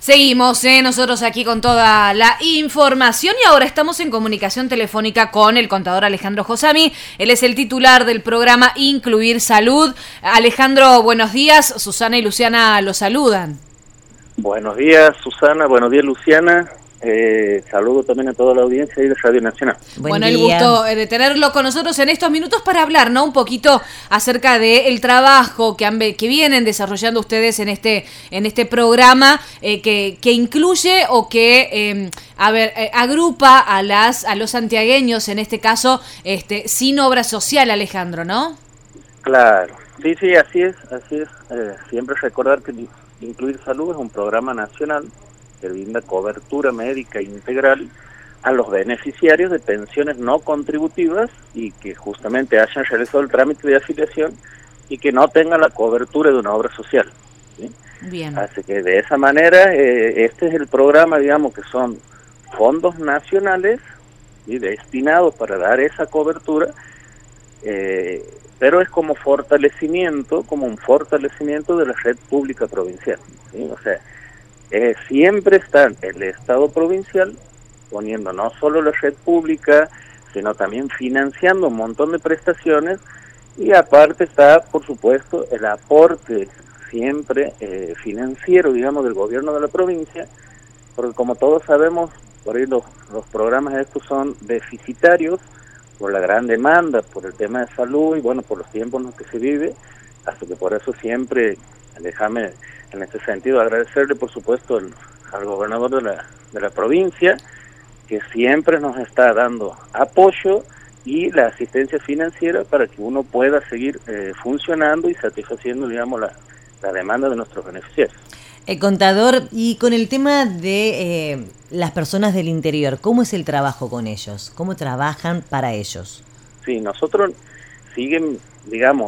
Seguimos nosotros aquí con toda la información y ahora estamos en comunicación telefónica con el contador Alejandro Josami. Él es el titular del programa Incluir Salud. Alejandro, buenos días. Susana y Luciana lo saludan. Buenos días, Susana. Buenos días, Luciana. Saludo también a toda la audiencia de Radio Nacional. Bueno, el gusto de tenerlo con nosotros en estos minutos para hablar, ¿no? Un poquito acerca del trabajo que vienen desarrollando ustedes en este programa que incluye o que agrupa a los santiagueños, en este caso, sin obra social, Alejandro, ¿no? Claro, sí, así es. Siempre recordar que Incluir Salud es un programa nacional que brinda cobertura médica integral a los beneficiarios de pensiones no contributivas y que justamente hayan realizado el trámite de afiliación y que no tengan la cobertura de una obra social, ¿sí? Bien. Así que de esa manera, este es el programa, digamos, que son fondos nacionales y destinados para dar esa cobertura, pero es como un fortalecimiento de la red pública provincial, ¿sí? O sea, siempre está el Estado provincial poniendo no solo la red pública, sino también financiando un montón de prestaciones y aparte está, por supuesto, el aporte siempre financiero, digamos, del gobierno de la provincia, porque como todos sabemos, por ahí los programas estos son deficitarios por la gran demanda, por el tema de salud y bueno, por los tiempos en los que se vive, así que por eso siempre, déjame en este sentido agradecerle por supuesto al gobernador de la provincia, que siempre nos está dando apoyo y la asistencia financiera para que uno pueda seguir funcionando y satisfaciendo, digamos, la demanda de nuestros beneficiarios. Contador, y con el tema de las personas del interior, ¿cómo es el trabajo con ellos? ¿Cómo trabajan para ellos? Sí, nosotros siguen, digamos,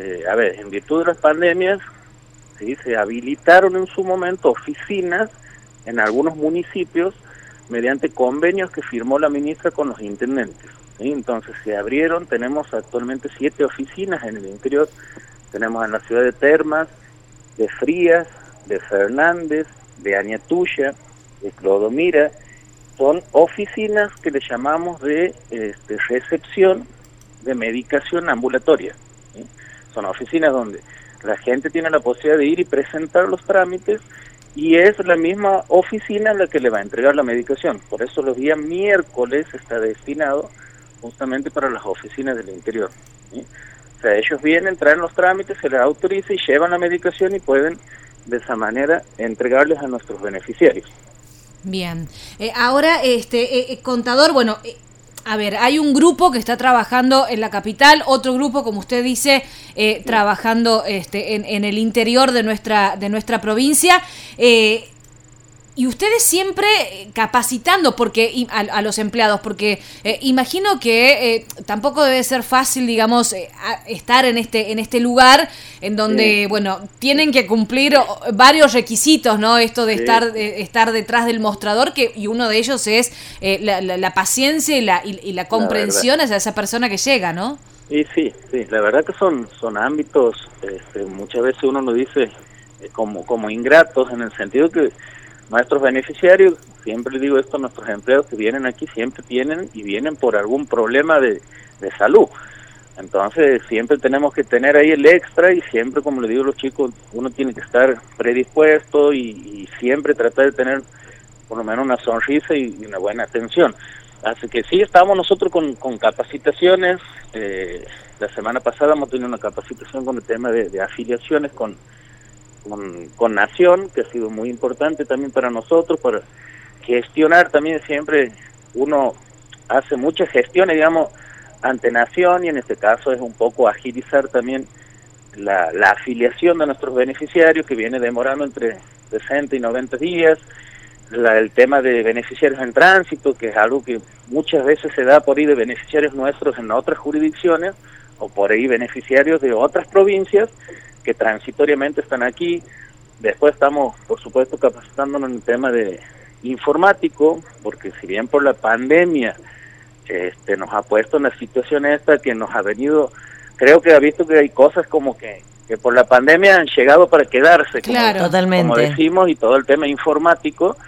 en virtud de las pandemias, sí, se habilitaron en su momento oficinas en algunos municipios mediante convenios que firmó la ministra con los intendentes, ¿sí? Entonces se abrieron, tenemos actualmente 7 oficinas en el interior, tenemos en la ciudad de Termas, de Frías, de Fernández, de Añatuya, de Clodomira. Son oficinas que le llamamos de recepción de medicación ambulatoria, ¿sí? Son oficinas donde la gente tiene la posibilidad de ir y presentar los trámites y es la misma oficina la que le va a entregar la medicación. Por eso los días miércoles está destinado justamente para las oficinas del interior, ¿sí? O sea, ellos vienen, traen los trámites, se les autoriza y llevan la medicación y pueden de esa manera entregarles a nuestros beneficiarios. Bien. Ahora, contador, bueno, hay un grupo que está trabajando en la capital, otro grupo, como usted dice, trabajando en el interior de nuestra provincia. Y ustedes siempre capacitando a los empleados, porque imagino que tampoco debe ser fácil, digamos, estar en este lugar en donde, bueno, tienen que cumplir varios requisitos, ¿no? Esto de estar detrás del mostrador, y uno de ellos es la paciencia y la comprensión hacia esa persona que llega, ¿no? Y sí, la verdad que son ámbitos, muchas veces uno lo dice como ingratos, en el sentido que nuestros beneficiarios, siempre le digo esto a nuestros empleados que vienen aquí, siempre vienen por algún problema de salud. Entonces siempre tenemos que tener ahí el extra y siempre, como le digo a los chicos, uno tiene que estar predispuesto y siempre tratar de tener por lo menos una sonrisa y una buena atención. Así que sí, estamos nosotros con capacitaciones. La semana pasada hemos tenido una capacitación con el tema de afiliaciones con Nación, que ha sido muy importante también para nosotros, para gestionar también. Siempre uno hace muchas gestiones, digamos, ante Nación, y en este caso es un poco agilizar también la afiliación de nuestros beneficiarios, que viene demorando entre 60 y 90 días, el tema de beneficiarios en tránsito, que es algo que muchas veces se da por ahí de beneficiarios nuestros en otras jurisdicciones, o por ahí beneficiarios de otras provincias, que transitoriamente están aquí. Después estamos, por supuesto, capacitándonos en el tema de informático, porque si bien por la pandemia nos ha puesto en la situación esta que nos ha venido, creo que ha visto que hay cosas como que que por la pandemia han llegado para quedarse, claro, totalmente, como decimos, y todo el tema informático,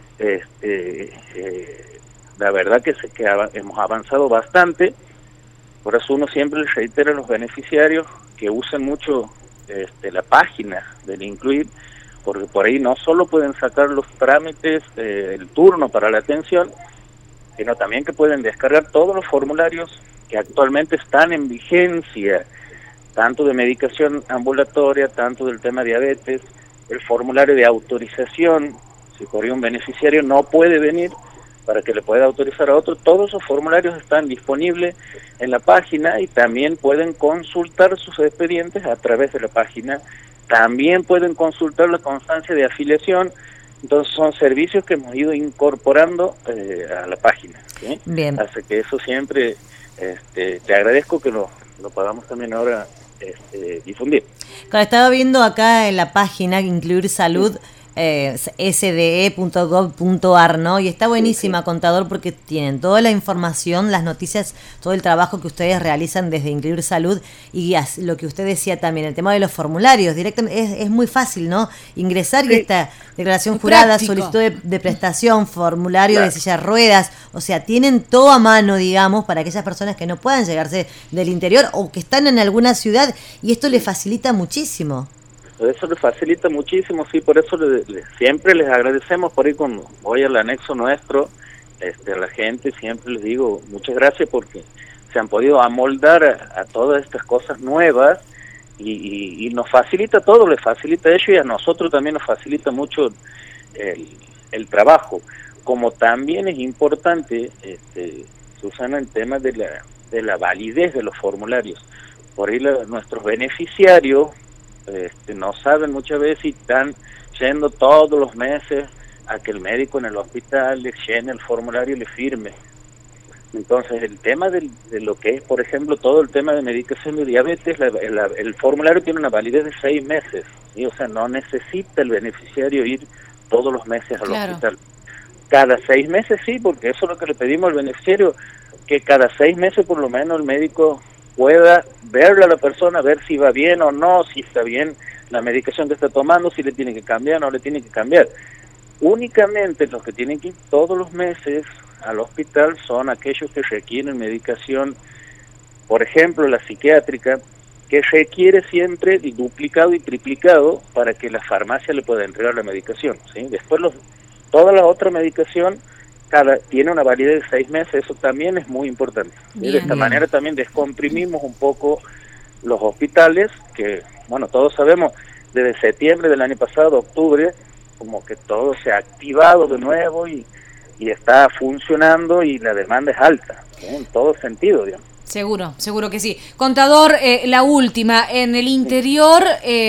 la verdad que hemos avanzado bastante. Por eso uno siempre les reitera a los beneficiarios que usen mucho la página del Incluir, porque por ahí no solo pueden sacar los trámites, el turno para la atención, sino también que pueden descargar todos los formularios que actualmente están en vigencia, tanto de medicación ambulatoria, tanto del tema diabetes, el formulario de autorización, si por ahí un beneficiario no puede venir para que le pueda autorizar a otro, todos esos formularios están disponibles en la página y también pueden consultar sus expedientes a través de la página, también pueden consultar la constancia de afiliación. Entonces son servicios que hemos ido incorporando a la página, ¿sí? Bien. Así que eso siempre te agradezco que lo podamos también ahora difundir. Claro, estaba viendo acá en la página Incluir Salud, sde.gov.ar, ¿no? Y está buenísima, Sí. Contador, porque tienen toda la información, las noticias, todo el trabajo que ustedes realizan desde Incluir Salud y lo que usted decía también, el tema de los formularios, directamente es muy fácil, ¿no? Ingresar y esta declaración Muy jurada, práctico. solicitud de prestación, formulario Claro. de silla de ruedas, o sea, tienen todo a mano, digamos, para aquellas personas que no puedan llegarse del interior o que están en alguna ciudad, y esto les facilita muchísimo. Eso les facilita muchísimo, sí, por eso siempre les agradecemos por ir hoy al anexo nuestro, a la gente, siempre les digo muchas gracias porque se han podido amoldar a todas estas cosas nuevas y nos facilita todo, les facilita a ellos y a nosotros también nos facilita mucho el trabajo. Como también es importante, Susana, el tema de la validez de los formularios. Por ahí nuestros beneficiarios no saben muchas veces y están yendo todos los meses a que el médico en el hospital les llene el formulario y le firme. Entonces el tema de lo que es, por ejemplo, todo el tema de medicación de diabetes, el formulario tiene una validez de 6 meses, ¿sí? O sea, no necesita el beneficiario ir todos los meses al hospital. Cada 6 meses sí, porque eso es lo que le pedimos al beneficiario, que cada 6 meses por lo menos el médico pueda verle a la persona, ver si va bien o no, si está bien la medicación que está tomando, si le tiene que cambiar o no le tiene que cambiar. Únicamente los que tienen que ir todos los meses al hospital son aquellos que requieren medicación, por ejemplo la psiquiátrica, que requiere siempre el duplicado y triplicado para que la farmacia le pueda entregar la medicación, ¿sí? Después toda la otra medicación tiene una validez de 6 meses, eso también es muy importante. Bien, de esta bien. manera también descomprimimos un poco los hospitales, que, bueno, todos sabemos, desde septiembre del año pasado, octubre, como que todo se ha activado de nuevo y está funcionando y la demanda es alta, ¿sí? En todo sentido, digamos. Seguro, seguro que sí. Contador, la última, en el interior...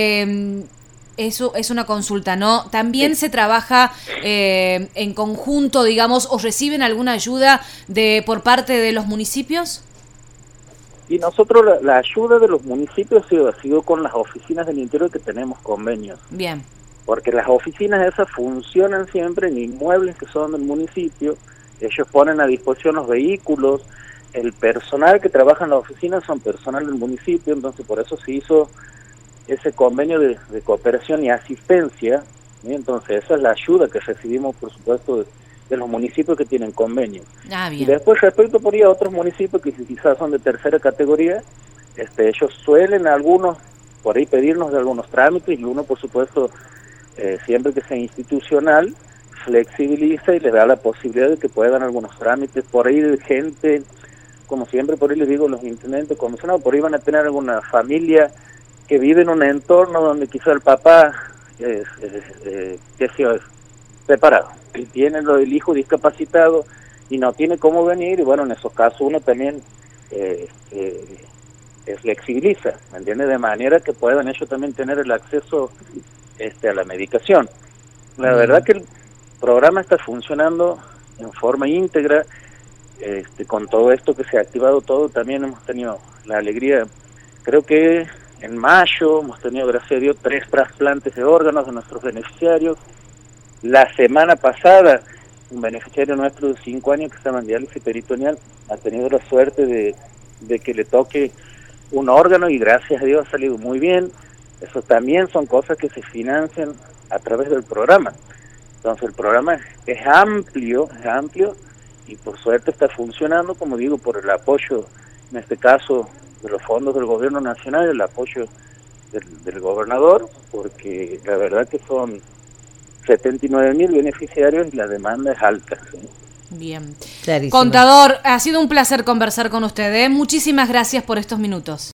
Eso es una consulta, ¿no? ¿También se trabaja en conjunto, digamos, o reciben alguna ayuda por parte de los municipios? Y nosotros la ayuda de los municipios ha sido con las oficinas del interior que tenemos convenios. Bien. Porque las oficinas esas funcionan siempre en inmuebles que son del municipio, ellos ponen a disposición los vehículos, el personal que trabaja en la oficina son personal del municipio, entonces por eso se hizo ese convenio de cooperación y asistencia, ¿sí? Entonces esa es la ayuda que recibimos, por supuesto, de los municipios que tienen convenio. Ah, bien. Y después, respecto por ahí a otros municipios que quizás son de tercera categoría, ellos suelen algunos por ahí pedirnos de algunos trámites y uno, por supuesto, siempre que sea institucional, flexibiliza y les da la posibilidad de que puedan algunos trámites. Por ahí de gente, como siempre por ahí les digo, los intendentes comisionados, por ahí van a tener alguna familia que vive en un entorno donde quizá el papá es separado y tiene el hijo discapacitado y no tiene cómo venir, y bueno, en esos casos uno también flexibiliza, ¿me entiendes? De manera que puedan ellos también tener el acceso a la medicación. La verdad que el programa está funcionando en forma íntegra, con todo esto que se ha activado todo, también hemos tenido la alegría, creo que en mayo hemos tenido, gracias a Dios, 3 trasplantes de órganos de nuestros beneficiarios. La semana pasada, un beneficiario nuestro de 5 años que estaba en diálisis peritoneal ha tenido la suerte de que le toque un órgano y gracias a Dios ha salido muy bien. Eso también son cosas que se financian a través del programa. Entonces el programa es amplio, y por suerte está funcionando, como digo, por el apoyo, en este caso, de los fondos del gobierno nacional, el apoyo del gobernador, porque la verdad que son 79.000 beneficiarios y la demanda es alta, ¿sí? Bien. Clarísimo. Contador, ha sido un placer conversar con usted, ¿eh? Muchísimas gracias por estos minutos.